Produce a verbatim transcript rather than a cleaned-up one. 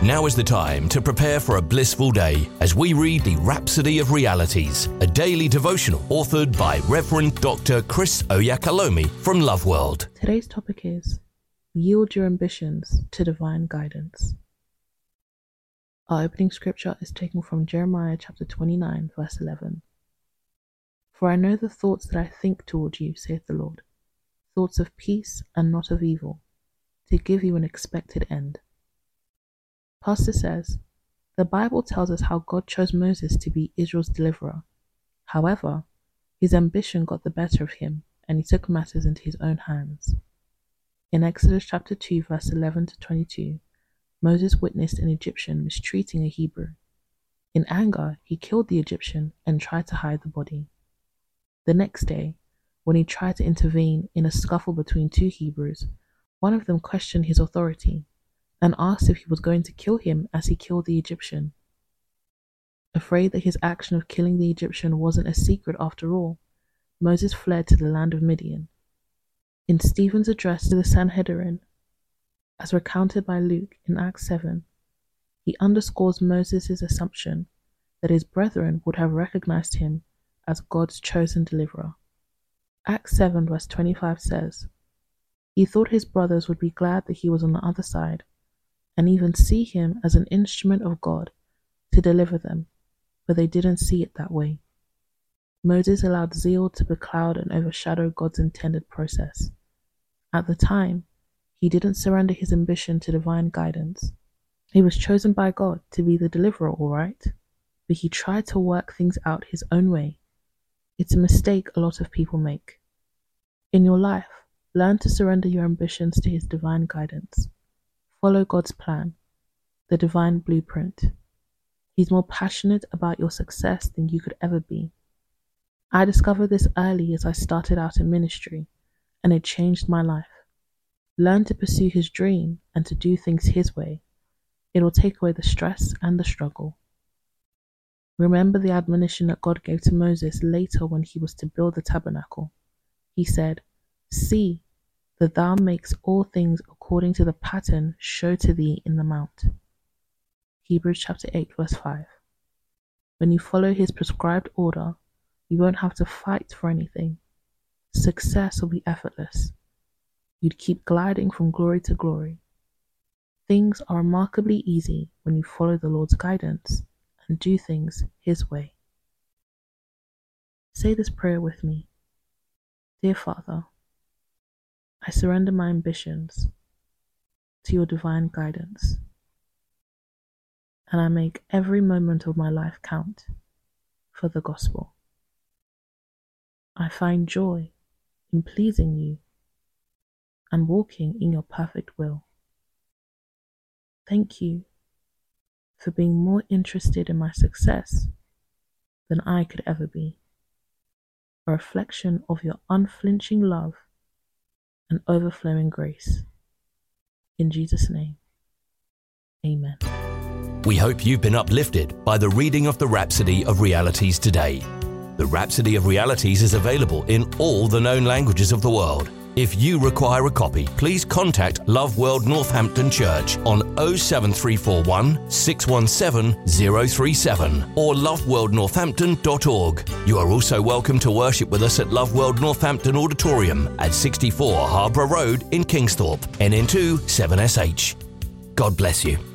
Now is the time to prepare for a blissful day as we read the Rhapsody of Realities, a daily devotional authored by Reverend Doctor Chris Oyakalomi from Love World. Today's topic is Yield Your Ambitions to Divine Guidance. Our opening scripture is taken from Jeremiah chapter twenty-nine, verse eleven. For I know the thoughts that I think toward you, saith the Lord, thoughts of peace and not of evil, to give you an expected end. Pastor says, the Bible tells us how God chose Moses to be Israel's deliverer. However, his ambition got the better of him, and he took matters into his own hands. In Exodus chapter two, verse eleven to twenty-two, Moses witnessed an Egyptian mistreating a Hebrew. In anger, he killed the Egyptian and tried to hide the body. The next day, when he tried to intervene in a scuffle between two Hebrews, one of them questioned his authority and asked if he was going to kill him as he killed the Egyptian. Afraid that his action of killing the Egyptian wasn't a secret after all, Moses fled to the land of Midian. In Stephen's address to the Sanhedrin, as recounted by Luke in Acts seven, he underscores Moses' assumption that his brethren would have recognized him as God's chosen deliverer. Acts seven verse twenty-five says, he thought his brothers would be glad that he was on the other side, and even see him as an instrument of God to deliver them, but they didn't see it that way. Moses allowed zeal to becloud and overshadow God's intended process. At the time, he didn't surrender his ambition to divine guidance. He was chosen by God to be the deliverer, all right, but he tried to work things out his own way. It's a mistake a lot of people make. In your life, learn to surrender your ambitions to his divine guidance. Follow God's plan, the divine blueprint. He's more passionate about your success than you could ever be. I discovered this early as I started out in ministry, and it changed my life. Learn to pursue his dream and to do things his way. It will take away the stress and the struggle. Remember the admonition that God gave to Moses later when he was to build the tabernacle. He said, see that thou makest all things according to the pattern showed to thee in the mount. Hebrews chapter eight verse five. When you follow his prescribed order, you won't have to fight for anything. Success will be effortless. You'd keep gliding from glory to glory. Things are remarkably easy when you follow the Lord's guidance and do things his way. Say this prayer with me. Dear Father, I surrender my ambitions to your divine guidance, and I make every moment of my life count for the gospel. I find joy in pleasing you and walking in your perfect will. Thank you for being more interested in my success than I could ever be, a reflection of your unflinching love and overflowing grace. In Jesus' name, amen. We hope you've been uplifted by the reading of the Rhapsody of Realities today. The Rhapsody of Realities is available in all the known languages of the world. If you require a copy, please contact Love World Northampton Church on oh seven three four one, six one seven, oh three seven or love world northampton dot org. You are also welcome to worship with us at Love World Northampton Auditorium at sixty-four Harborough Road in Kingsthorpe, N N two seven S H. God bless you.